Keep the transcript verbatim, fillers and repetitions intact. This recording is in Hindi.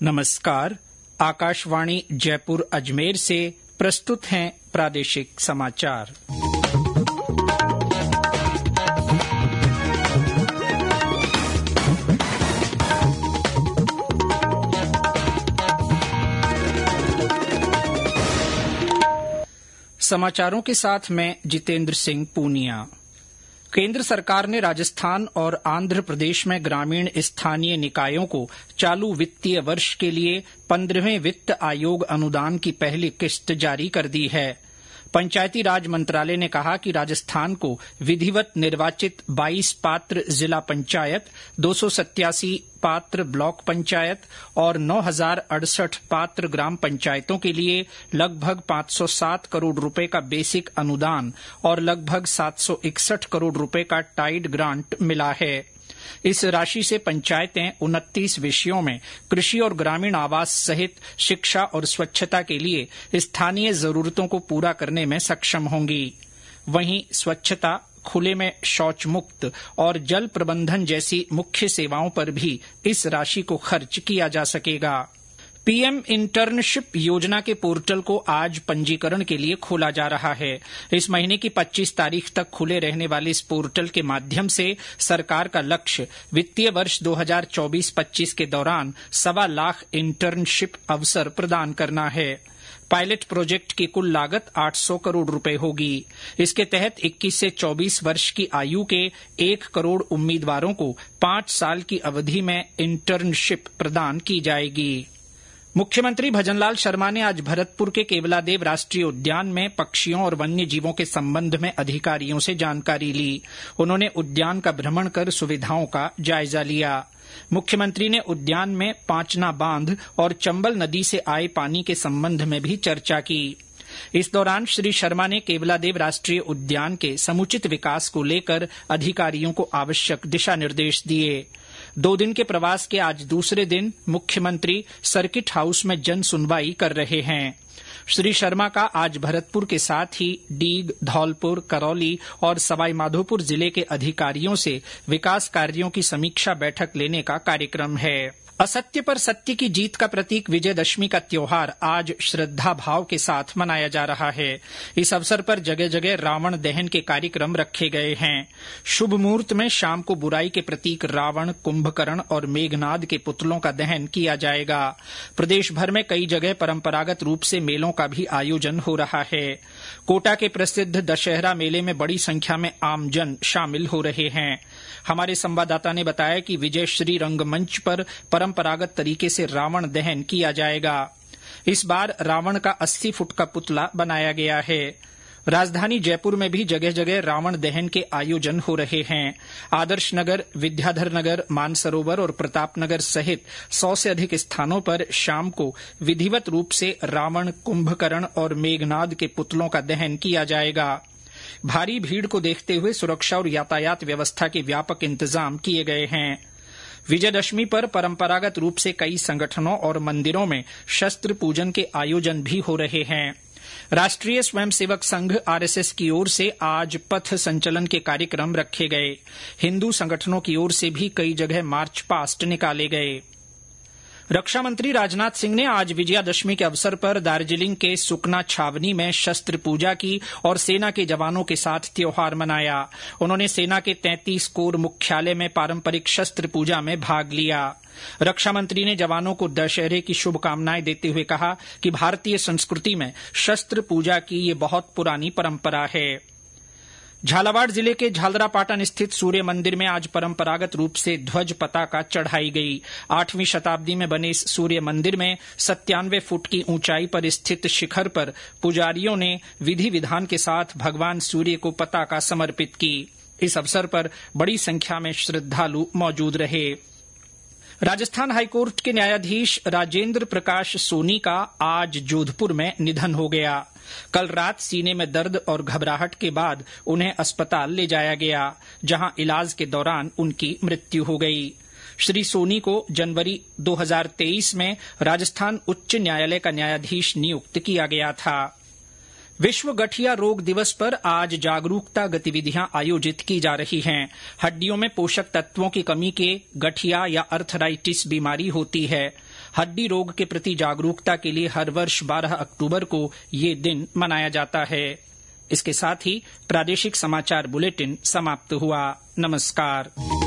नमस्कार। आकाशवाणी जयपुर अजमेर से प्रस्तुत हैं प्रादेशिक समाचार। समाचारों के साथ मैं जितेंद्र सिंह पूनिया। केंद्र सरकार ने राजस्थान और आंध्र प्रदेश में ग्रामीण स्थानीय निकायों को चालू वित्तीय वर्ष के लिए पंद्रहवें वित्त आयोग अनुदान की पहली किस्त जारी कर दी है। पंचायती राज मंत्रालय ने कहा कि राजस्थान को विधिवत निर्वाचित बाईस पात्र जिला पंचायत, दो सौ सत्तासी पात्र ब्लॉक पंचायत और नौ हजार अड़सठ पात्र ग्राम पंचायतों के लिए लगभग पांच सौ सात करोड़ रुपए का बेसिक अनुदान और लगभग सात सौ इकसठ करोड़ रुपए का टाइड ग्रांट मिला है। इस राशि से पंचायतें उनतीस विषयों में कृषि और ग्रामीण आवास सहित शिक्षा और स्वच्छता के लिए स्थानीय जरूरतों को पूरा करने में सक्षम होंगी। वहीं स्वच्छता, खुले में शौच मुक्त और जल प्रबंधन जैसी मुख्य सेवाओं पर भी इस राशि को खर्च किया जा सकेगा। पीएम इंटर्नशिप योजना के पोर्टल को आज पंजीकरण के लिए खोला जा रहा है। इस महीने की पच्चीस तारीख तक खुले रहने वाले इस पोर्टल के माध्यम से सरकार का लक्ष्य वित्तीय वर्ष दो हजार चौबीस पच्चीस के दौरान सवा लाख इंटर्नशिप अवसर प्रदान करना है। पायलट प्रोजेक्ट की कुल लागत आठ सौ करोड़ रुपए होगी। इसके तहत इक्कीस से चौबीस वर्ष की आयु के एक करोड़ उम्मीदवारों को पांच साल की अवधि में इंटर्नशिप प्रदान की जाएगी। मुख्यमंत्री भजनलाल शर्मा ने आज भरतपुर के केवलादेव राष्ट्रीय उद्यान में पक्षियों और वन्य जीवों के संबंध में अधिकारियों से जानकारी ली। उन्होंने उद्यान का भ्रमण कर सुविधाओं का जायजा लिया। मुख्यमंत्री ने उद्यान में पांचना बांध और चंबल नदी से आए पानी के संबंध में भी चर्चा की। इस दौरान श्री शर्मा ने केवलादेव राष्ट्रीय उद्यान के समुचित विकास को लेकर अधिकारियों को आवश्यक दिशा निर्देश दिए। दो दिन के प्रवास के आज दूसरे दिन मुख्यमंत्री सर्किट हाउस में जन सुनवाई कर रहे हैं। श्री शर्मा का आज भरतपुर के साथ ही डीग, धौलपुर, करौली और सवाईमाधोपुर जिले के अधिकारियों से विकास कार्यों की समीक्षा बैठक लेने का कार्यक्रम है। असत्य पर सत्य की जीत का प्रतीक विजयदशमी का त्योहार आज श्रद्धा भाव के साथ मनाया जा रहा है। इस अवसर पर जगह जगह रावण दहन के कार्यक्रम रखे गए हैं। शुभ मुहूर्त में शाम को बुराई के प्रतीक रावण, कुंभकर्ण और मेघनाद के पुतलों का दहन किया जाएगा। प्रदेश भर में कई जगह परंपरागत रूप से मेलों का भी आयोजन हो रहा है। कोटा के प्रसिद्ध दशहरा मेले में बड़ी संख्या में आमजन शामिल हो रहे हैं। हमारे संवाददाता ने बताया कि विजयश्री रंगमंच पर परंपरागत तरीके से रावण दहन किया जाएगा। इस बार रावण का अस्सी फुट का पुतला बनाया गया है। राजधानी जयपुर में भी जगह जगह रावण दहन के आयोजन हो रहे हैं। आदर्श नगर, विद्याधर नगर, मानसरोवर और प्रतापनगर सहित सौ से अधिक स्थानों पर शाम को विधिवत रूप से रावण, कुंभकर्ण और मेघनाद के पुतलों का दहन किया जाएगा। भारी भीड़ को देखते हुए सुरक्षा और यातायात व्यवस्था के व्यापक इंतजाम किए गए हैं। विजयदशमी पर परंपरागत रूप से कई संगठनों और मंदिरों में शस्त्र पूजन के आयोजन भी हो रहे हैं। राष्ट्रीय स्वयंसेवक संघ आरएसएस की ओर से आज पथ संचलन के कार्यक्रम रखे गए। हिंदू संगठनों की ओर से भी कई जगह मार्च पास्ट निकाले गए। रक्षा मंत्री राजनाथ सिंह ने आज विजयादशमी के अवसर पर दार्जिलिंग के सुकना छावनी में शस्त्र पूजा की और सेना के जवानों के साथ त्योहार मनाया। उन्होंने सेना के तैंतीस कोर मुख्यालय में पारंपरिक शस्त्र पूजा में भाग लिया। रक्षा मंत्री ने जवानों को दशहरे की शुभकामनाएं देते हुए कहा कि भारतीय संस्कृति में शस्त्र पूजा की ये बहुत पुरानी परंपरा है। झालावाड़ जिले के झालरापाटन स्थित सूर्य मंदिर में आज परंपरागत रूप से ध्वज पताका चढ़ाई गई। आठवीं शताब्दी में बने इस सूर्य मंदिर में सत्तानवे फुट की ऊंचाई पर स्थित शिखर पर पुजारियों ने विधि विधान के साथ भगवान सूर्य को पताका समर्पित की। इस अवसर पर बड़ी संख्या में श्रद्धालु मौजूद रहे। राजस्थान हाईकोर्ट के न्यायाधीश राजेंद्र प्रकाश सोनी का आज जोधपुर में निधन हो गया। कल रात सीने में दर्द और घबराहट के बाद उन्हें अस्पताल ले जाया गया, जहां इलाज के दौरान उनकी मृत्यु हो गई। श्री सोनी को जनवरी दो हजार तेईस में राजस्थान उच्च न्यायालय का न्यायाधीश नियुक्त किया गया था। विश्व गठिया रोग दिवस पर आज जागरूकता गतिविधियां आयोजित की जा रही हैं। हड्डियों में पोषक तत्वों की कमी के गठिया या अर्थराइटिस बीमारी होती है। हड्डी रोग के प्रति जागरूकता के लिए हर वर्ष बारह अक्टूबर को ये दिन मनाया जाता है। इसके साथ ही प्रादेशिक समाचार बुलेटिन समाप्त हुआ। नमस्कार।